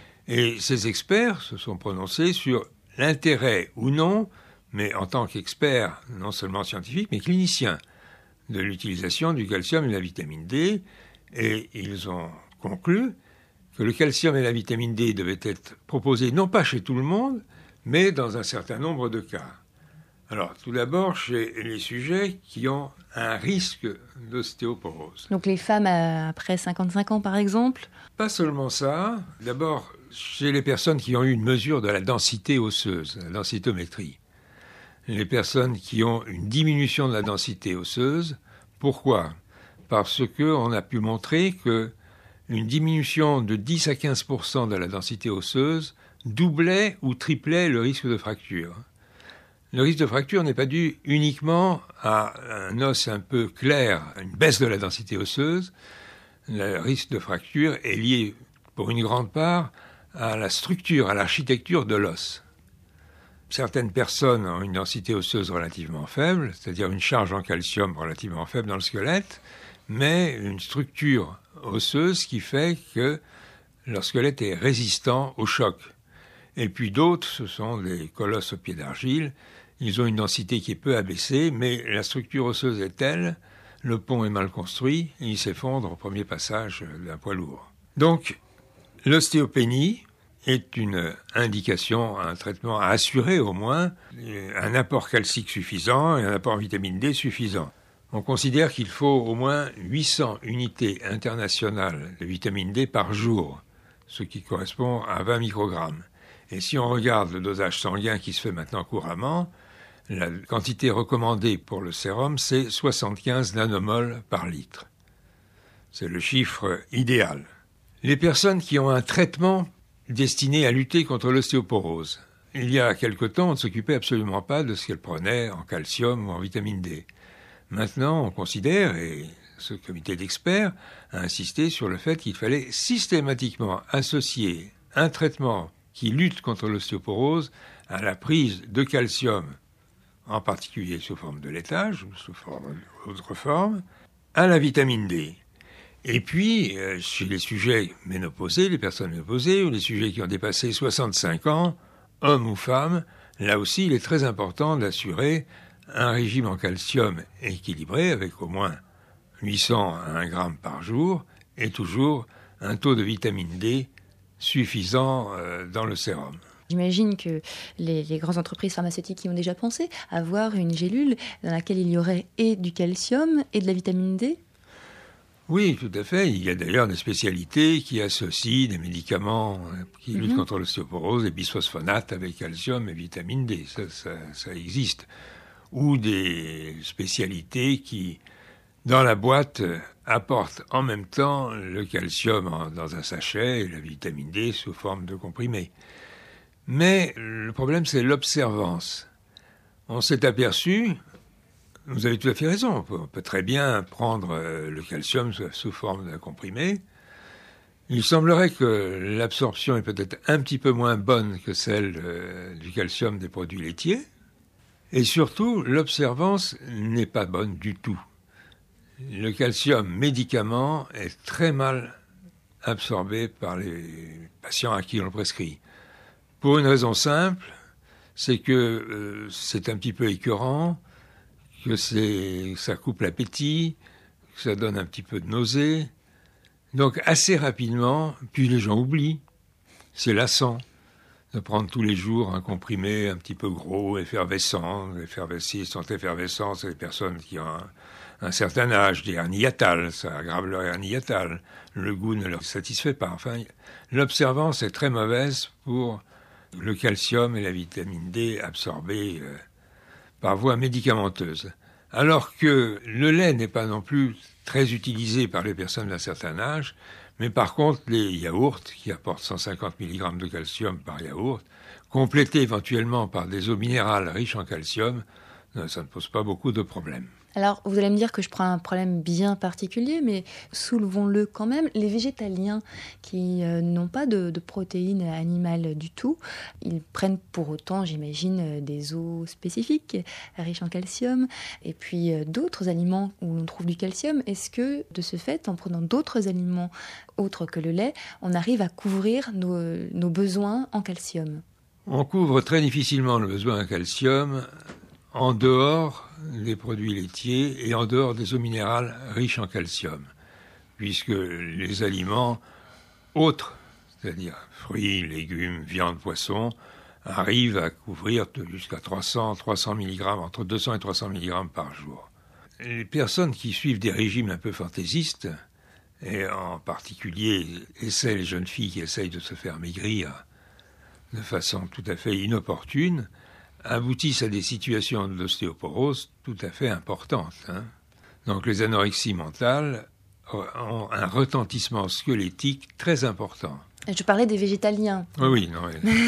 Et ces experts se sont prononcés sur l'intérêt ou non, mais en tant qu'experts, non seulement scientifiques, mais cliniciens, de l'utilisation du calcium et de la vitamine D. Et ils ont conclu que le calcium et la vitamine D devaient être proposés non pas chez tout le monde, mais dans un certain nombre de cas. Alors, tout d'abord, chez les sujets qui ont un risque d'ostéoporose. Donc les femmes après cinquante-cinq ans, par exemple ? Pas seulement ça. D'abord, chez les personnes qui ont eu une mesure de la densité osseuse, la densitométrie. Les personnes qui ont une diminution de la densité osseuse. Pourquoi ? Parce qu'on a pu montrer qu'une diminution de dix à quinze pour cent de la densité osseuse doublait ou triplait le risque de fracture. Le risque de fracture n'est pas dû uniquement à un os un peu clair, à une baisse de la densité osseuse. Le risque de fracture est lié, pour une grande part, à la structure, à l'architecture de l'os. Certaines personnes ont une densité osseuse relativement faible, c'est-à-dire une charge en calcium relativement faible dans le squelette, mais une structure osseuse qui fait que leur squelette est résistant au choc. Et puis d'autres, ce sont des colosses au pied d'argile. Ils ont une densité qui est peu abaissée, mais la structure osseuse est telle, le pont est mal construit, et il s'effondre au premier passage d'un poids lourd. Donc, l'ostéopénie est une indication, un traitement à assurer au moins un apport calcique suffisant et un apport en vitamine D suffisant. On considère qu'il faut au moins huit cents unités internationales de vitamine D par jour, ce qui correspond à vingt microgrammes. Et si on regarde le dosage sanguin qui se fait maintenant couramment, la quantité recommandée pour le sérum, c'est soixante-quinze nanomoles par litre. C'est le chiffre idéal. Les personnes qui ont un traitement destiné à lutter contre l'ostéoporose, il y a quelque temps, on ne s'occupait absolument pas de ce qu'elles prenaient en calcium ou en vitamine D. Maintenant, on considère, et ce comité d'experts a insisté sur le fait qu'il fallait systématiquement associer un traitement qui lutte contre l'ostéoporose à la prise de calcium, en particulier sous forme de laitage ou sous forme d'autres formes, à la vitamine D. Et puis, euh, chez les sujets ménopausés, les personnes ménopausées, ou les sujets qui ont dépassé soixante-cinq ans, hommes ou femmes, là aussi, il est très important d'assurer un régime en calcium équilibré, avec au moins huit cents à un gramme par jour, et toujours un taux de vitamine D suffisant euh, dans le sérum. J'imagine que les, les grandes entreprises pharmaceutiques y ont déjà pensé, avoir une gélule dans laquelle il y aurait et du calcium et de la vitamine D ? Oui, tout à fait. Il y a d'ailleurs des spécialités qui associent des médicaments qui luttent mm-hmm. contre l'ostéoporose, des bisphosphonates avec calcium et vitamine D. Ça, ça, ça existe. Ou des spécialités qui, dans la boîte, apportent en même temps le calcium en, dans un sachet et la vitamine D sous forme de comprimé. Mais le problème, c'est l'observance. On s'est aperçu, vous avez tout à fait raison, on peut, on peut très bien prendre le calcium sous forme d'un comprimé. Il semblerait que l'absorption est peut-être un petit peu moins bonne que celle euh, du calcium des produits laitiers. Et surtout, l'observance n'est pas bonne du tout. Le calcium médicament est très mal absorbé par les patients à qui on le prescrit. Pour une raison simple, c'est que euh, c'est un petit peu écœurant, que c'est, ça coupe l'appétit, que ça donne un petit peu de nausée. Donc assez rapidement, puis les gens oublient, c'est lassant de prendre tous les jours un comprimé un petit peu gros, effervescent. Effervescents sont effervescents, c'est les personnes qui ont un, un certain âge, des hernies hiatales, ça aggrave leur hernie hiatale. Le goût ne leur satisfait pas. Enfin, l'observance est très mauvaise pour le calcium et la vitamine D absorbés euh, par voie médicamenteuse. Alors que le lait n'est pas non plus très utilisé par les personnes d'un certain âge, mais par contre les yaourts, qui apportent cent cinquante milligrammes de calcium par yaourt, complétés éventuellement par des eaux minérales riches en calcium, ça ne pose pas beaucoup de problèmes. Alors, vous allez me dire que je prends un problème bien particulier, mais soulevons-le quand même. Les végétaliens qui euh, n'ont pas de, de protéines animales du tout, ils prennent pour autant, j'imagine, des eaux spécifiques, riches en calcium, et puis euh, d'autres aliments où l'on trouve du calcium. Est-ce que, de ce fait, en prenant d'autres aliments autres que le lait, on arrive à couvrir nos, nos besoins en calcium ? On couvre très difficilement le besoin en calcium en dehors des produits laitiers et en dehors des eaux minérales riches en calcium, puisque les aliments autres, c'est-à-dire fruits, légumes, viande, poisson, arrivent à couvrir jusqu'à trois cents, trois cents milligrammes, entre deux cents et trois cents milligrammes par jour. Les personnes qui suivent des régimes un peu fantaisistes, et en particulier essaient les jeunes filles qui essayent de se faire maigrir de façon tout à fait inopportune, aboutissent à des situations d'ostéoporose tout à fait importantes. Hein. Donc les anorexies mentales ont un retentissement squelettique très important. Je parlais des végétaliens. Oui, oui, non.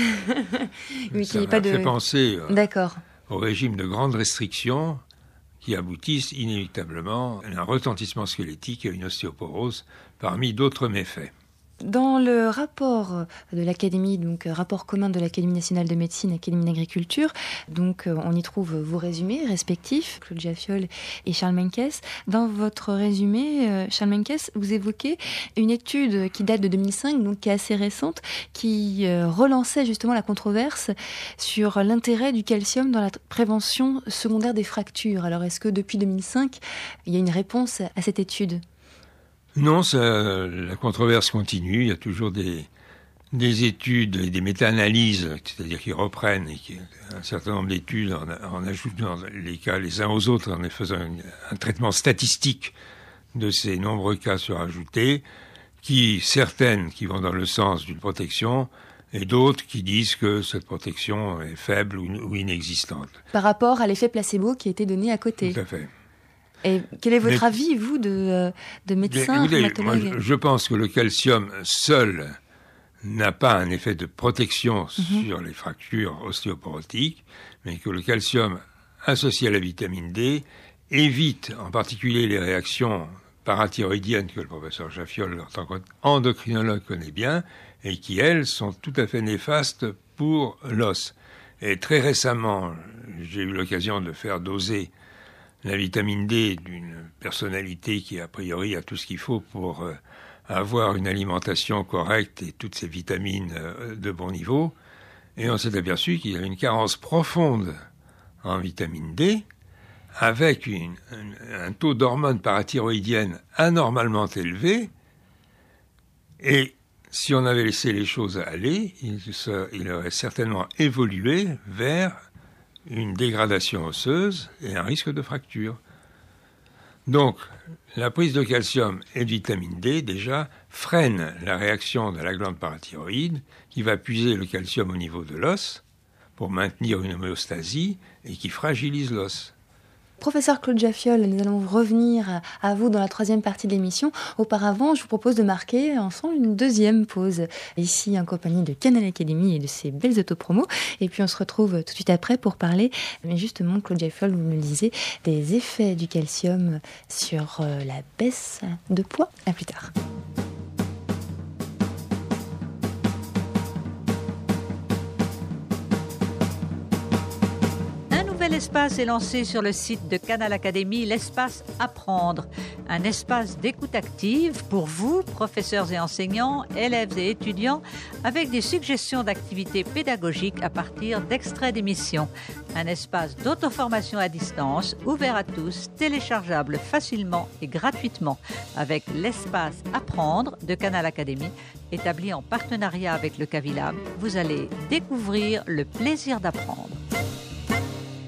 Oui, ça m'a m'a de... fait penser euh, D'accord. au régime de grande restriction qui aboutissent inévitablement à un retentissement squelettique et à une ostéoporose parmi d'autres méfaits. Dans le rapport de l'Académie, donc rapport commun de l'Académie nationale de médecine, Académie d'agriculture, donc on y trouve vos résumés respectifs, Claude Jaffiol et Charles Menkès. Dans votre résumé, Charles Menkès, vous évoquez une étude qui date de deux mille cinq, donc qui est assez récente, qui relançait justement la controverse sur l'intérêt du calcium dans la prévention secondaire des fractures. Alors est-ce que depuis deux mille cinq, il y a une réponse à cette étude ? Non, ça, la controverse continue. Il y a toujours des, des études et des méta-analyses, c'est-à-dire qui reprennent et qui, un certain nombre d'études en, en ajoutant les cas les uns aux autres, en les faisant une, un traitement statistique de ces nombreux cas surajoutés, qui certaines qui vont dans le sens d'une protection et d'autres qui disent que cette protection est faible ou, ou inexistante. Par rapport à l'effet placebo qui a été donné à côté. Tout à fait. Et quel est votre Mais, avis, vous, de, de médecin, écoutez, moi, je, je pense que le calcium seul n'a pas un effet de protection mm-hmm. sur les fractures ostéoporotiques, mais que le calcium associé à la vitamine D évite en particulier les réactions parathyroïdiennes que le professeur Jaffiol, en tant qu'endocrinologue, connaît bien, et qui, elles, sont tout à fait néfastes pour l'os. Et très récemment, j'ai eu l'occasion de faire doser la vitamine D d'une personnalité qui, a priori, a tout ce qu'il faut pour euh, avoir une alimentation correcte et toutes ces vitamines euh, de bon niveau. Et on s'est aperçu qu'il y avait une carence profonde en vitamine D, avec une, un, un taux d'hormones parathyroïdiennes anormalement élevé. Et si on avait laissé les choses aller, il, se, il aurait certainement évolué vers une dégradation osseuse et un risque de fracture. Donc, la prise de calcium et de vitamine D, déjà, freine la réaction de la glande parathyroïde qui va puiser le calcium au niveau de l'os pour maintenir une homéostasie et qui fragilise l'os. Professeur Claude Jaffiol, nous allons revenir à vous dans la troisième partie de l'émission. Auparavant, je vous propose de marquer ensemble une deuxième pause, ici en compagnie de Canal Académie et de ses belles autopromos. Et puis on se retrouve tout de suite après pour parler, mais justement, Claude Jaffiol, vous me le disiez, des effets du calcium sur la baisse de poids. À plus tard. L'espace est lancé sur le site de Canal Académie, l'espace Apprendre, un espace d'écoute active pour vous, professeurs et enseignants, élèves et étudiants, avec des suggestions d'activités pédagogiques à partir d'extraits d'émissions. Un espace d'auto-formation à distance, ouvert à tous, téléchargeable facilement et gratuitement, avec l'espace Apprendre de Canal Académie, établi en partenariat avec le Cavilab. Vous allez découvrir le plaisir d'apprendre.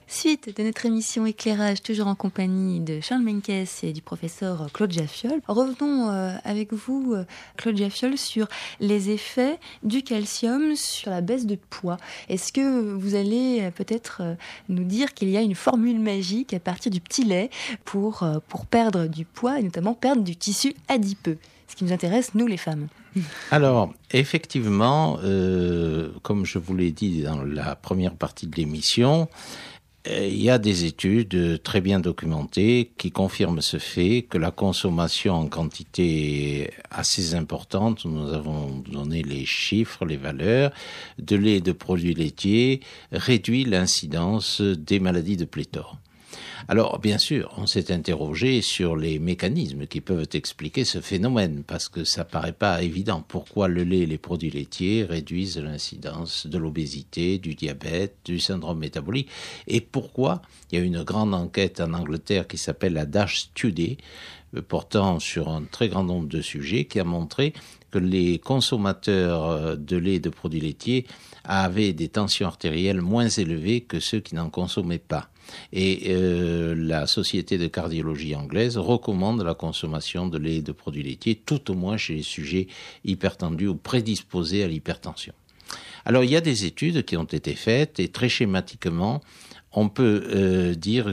Suite de notre émission Éclairage, toujours en compagnie de Charles Menkès et du professeur Claude Jaffiol. Revenons euh, avec vous, euh, Claude Jaffiol, sur les effets du calcium sur la baisse de poids. Est-ce que vous allez euh, peut-être euh, nous dire qu'il y a une formule magique à partir du petit lait pour, euh, pour perdre du poids et notamment perdre du tissu adipeux? Ce qui nous intéresse, nous les femmes. Alors, effectivement, euh, comme je vous l'ai dit dans la première partie de l'émission, il y a des études très bien documentées qui confirment ce fait que la consommation en quantité assez importante, nous avons donné les chiffres, les valeurs, de lait et de produits laitiers réduit l'incidence des maladies de pléthore. Alors, bien sûr, on s'est interrogé sur les mécanismes qui peuvent expliquer ce phénomène, parce que ça paraît pas évident. Pourquoi le lait et les produits laitiers réduisent l'incidence de l'obésité, du diabète, du syndrome métabolique, et pourquoi il y a une grande enquête en Angleterre qui s'appelle la DASH Study, portant sur un très grand nombre de sujets, qui a montré que les consommateurs de lait et de produits laitiers avaient des tensions artérielles moins élevées que ceux qui n'en consommaient pas. Et euh, la Société de cardiologie anglaise recommande la consommation de lait et de produits laitiers, tout au moins chez les sujets hypertendus ou prédisposés à l'hypertension. Alors, il y a des études qui ont été faites et très schématiquement, on peut euh, dire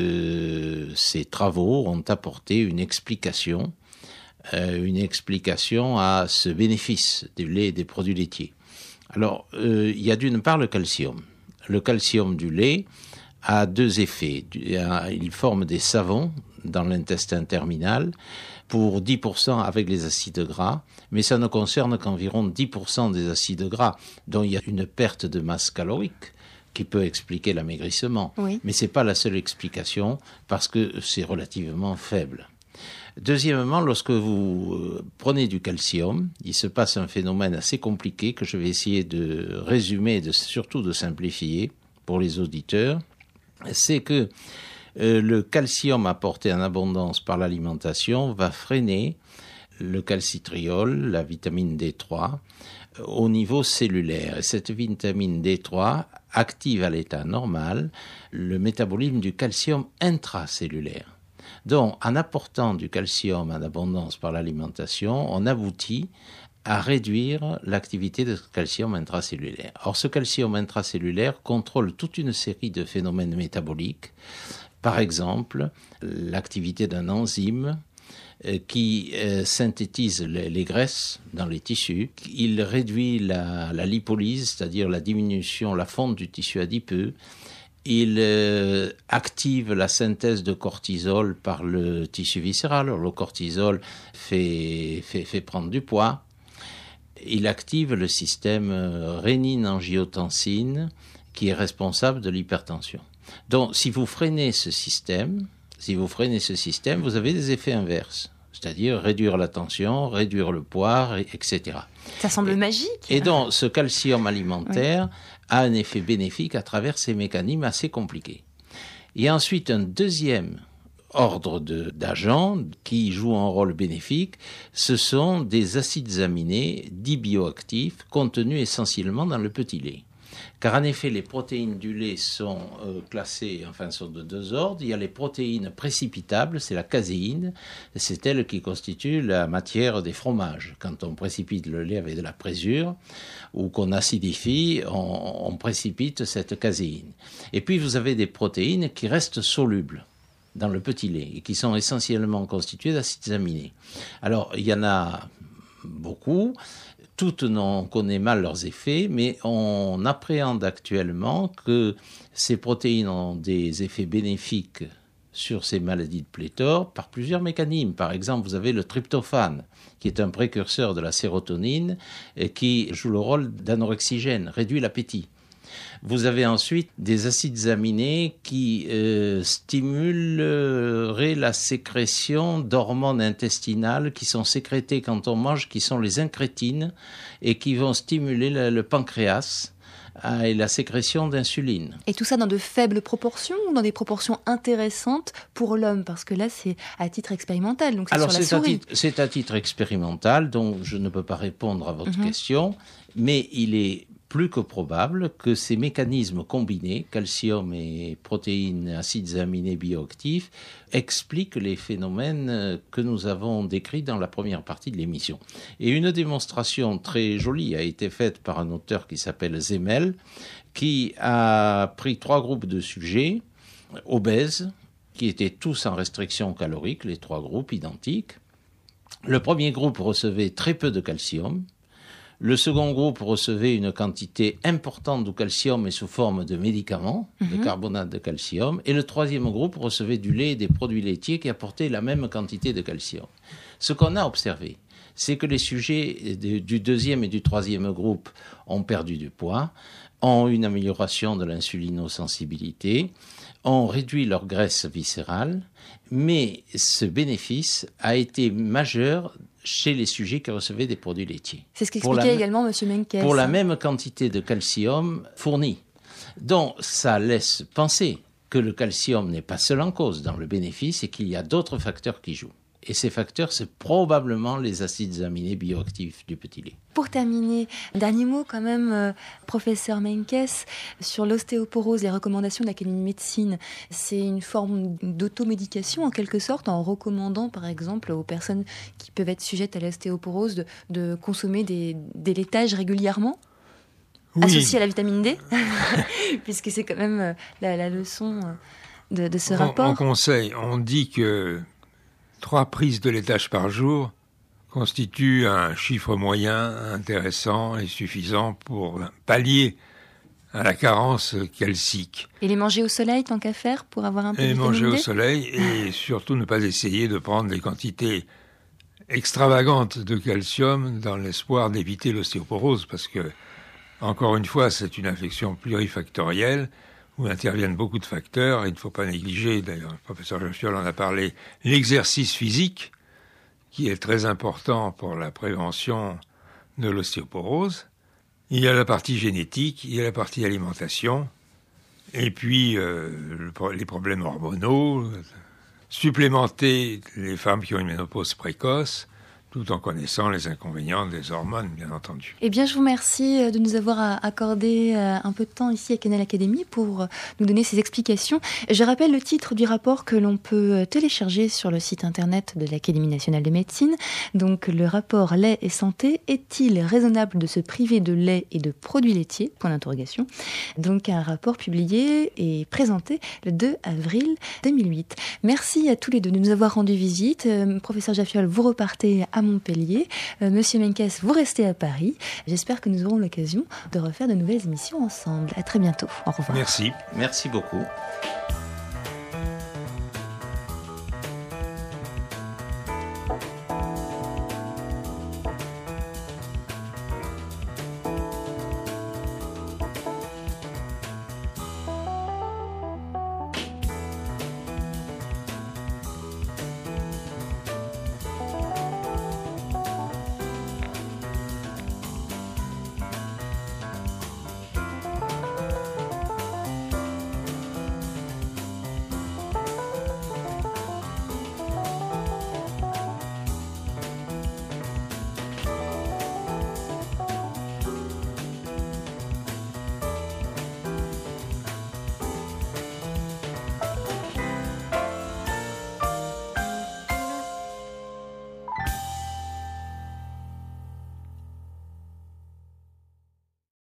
que ces travaux ont apporté une explication, euh, une explication à ce bénéfice du lait et des produits laitiers. Alors, euh, il y a d'une part le calcium. Le calcium du lait a deux effets. Il forme des savons dans l'intestin terminal pour dix pour cent avec les acides gras, mais ça ne concerne qu'environ dix pour cent des acides gras, dont il y a une perte de masse calorique qui peut expliquer l'amaigrissement. Oui. Mais ce n'est pas la seule explication parce que c'est relativement faible. Deuxièmement, lorsque vous prenez du calcium, il se passe un phénomène assez compliqué que je vais essayer de résumer et de, surtout de simplifier pour les auditeurs. C'est que euh, le calcium apporté en abondance par l'alimentation va freiner le calcitriol, la vitamine D trois, euh, au niveau cellulaire. Et cette vitamine D trois active à l'état normal le métabolisme du calcium intracellulaire. Donc, en apportant du calcium en abondance par l'alimentation, on aboutit à réduire l'activité de ce calcium intracellulaire. Or, ce calcium intracellulaire contrôle toute une série de phénomènes métaboliques. Par exemple, l'activité d'un enzyme euh, qui euh, synthétise les, les graisses dans les tissus. Il réduit la, la lipolyse, c'est-à-dire la diminution, la fonte du tissu adipeux. Il euh, active la synthèse de cortisol par le tissu viscéral. Alors, le cortisol fait, fait, fait prendre du poids. Il active le système rénine-angiotensine qui est responsable de l'hypertension. Donc, si vous freinez ce système, si vous freinez ce système, vous avez des effets inverses, c'est-à-dire réduire la tension, réduire le poids, et cetera. Ça semble et, magique. Et donc, ce calcium alimentaire oui. a un effet bénéfique à travers ces mécanismes assez compliqués. Il y a ensuite un deuxième ordre de, d'agents qui jouent un rôle bénéfique, ce sont des acides aminés dits bioactifs contenus essentiellement dans le petit lait. Car en effet, les protéines du lait sont euh, classées, enfin sont de deux ordres. Il y a les protéines précipitables, c'est la caséine, c'est elle qui constitue la matière des fromages. Quand on précipite le lait avec de la présure ou qu'on acidifie, on, on précipite cette caséine. Et puis vous avez des protéines qui restent solubles dans le petit lait et qui sont essentiellement constituées d'acides aminés. Alors, il y en a beaucoup. Toutes, on connaît mal leurs effets, mais on appréhende actuellement que ces protéines ont des effets bénéfiques sur ces maladies de pléthore par plusieurs mécanismes. Par exemple, vous avez le tryptophane, qui est un précurseur de la sérotonine et qui joue le rôle d'anorexigène, réduit l'appétit. Vous avez ensuite des acides aminés qui euh, stimuleraient la sécrétion d'hormones intestinales qui sont sécrétées quand on mange, qui sont les incrétines et qui vont stimuler le, le pancréas euh, et la sécrétion d'insuline. Et tout ça dans de faibles proportions ou dans des proportions intéressantes pour l'homme? Parce que là, c'est à titre expérimental, donc c'est Alors, sur la c'est souris. À titre, c'est à titre expérimental, donc je ne peux pas répondre à votre mm-hmm. question, mais il est plus que probable que ces mécanismes combinés, calcium et protéines, acides aminés bioactifs, expliquent les phénomènes que nous avons décrits dans la première partie de l'émission. Et une démonstration très jolie a été faite par un auteur qui s'appelle Zemel, qui a pris trois groupes de sujets obèses, qui étaient tous en restriction calorique, les trois groupes identiques. Le premier groupe recevait très peu de calcium. Le second groupe recevait une quantité importante de calcium et sous forme de médicaments, mmh. de carbonate de calcium. Et le troisième groupe recevait du lait et des produits laitiers qui apportaient la même quantité de calcium. Ce qu'on a observé, c'est que les sujets du deuxième et du troisième groupe ont perdu du poids, ont une amélioration de l'insulinosensibilité, ont réduit leur graisse viscérale, mais ce bénéfice a été majeur chez les sujets qui recevaient des produits laitiers. C'est ce qu'expliquait la, également M. Menkes. Pour la même quantité de calcium fournie. Donc, ça laisse penser que le calcium n'est pas seul en cause dans le bénéfice et qu'il y a d'autres facteurs qui jouent. Et ces facteurs, c'est probablement les acides aminés bioactifs du petit lait. Pour terminer, dernier mot quand même, euh, professeur Menkes, sur l'ostéoporose, les recommandations de l'Académie de médecine. C'est une forme d'automédication en quelque sorte, en recommandant par exemple aux personnes qui peuvent être sujettes à l'ostéoporose de, de consommer des, des laitages régulièrement, oui. associés à la vitamine D, puisque c'est quand même la, la leçon de, de ce on, rapport. On conseille, on dit que trois prises de laitage par jour constituent un chiffre moyen intéressant et suffisant pour pallier à la carence calcique. Et les manger au soleil tant qu'à faire pour avoir un peu de Et vitamine D ? manger au soleil et surtout ne pas essayer de prendre des quantités extravagantes de calcium dans l'espoir d'éviter l'ostéoporose parce que, encore une fois, c'est une infection plurifactorielle où interviennent beaucoup de facteurs. Il ne faut pas négliger, d'ailleurs, le professeur Jaffiol en a parlé, l'exercice physique, qui est très important pour la prévention de l'ostéoporose. Il y a la partie génétique, il y a la partie alimentation, et puis euh, le, les problèmes hormonaux, supplémenter les femmes qui ont une ménopause précoce, tout en connaissant les inconvénients des hormones, bien entendu. Eh bien, je vous remercie de nous avoir accordé un peu de temps ici à Canal Académie pour nous donner ces explications. Je rappelle le titre du rapport que l'on peut télécharger sur le site internet de l'Académie nationale de médecine. Donc, le rapport lait et santé, est-il raisonnable de se priver de lait et de produits laitiers ? Point d'interrogation. Donc, un rapport publié et présenté le deux avril deux mille huit. Merci à tous les deux de nous avoir rendu visite. Euh, professeur Jaffiol, vous repartez à Montpellier. Euh, Monsieur Menkes, vous restez à Paris. J'espère que nous aurons l'occasion de refaire de nouvelles émissions ensemble. À très bientôt. Au revoir. Merci. Merci beaucoup.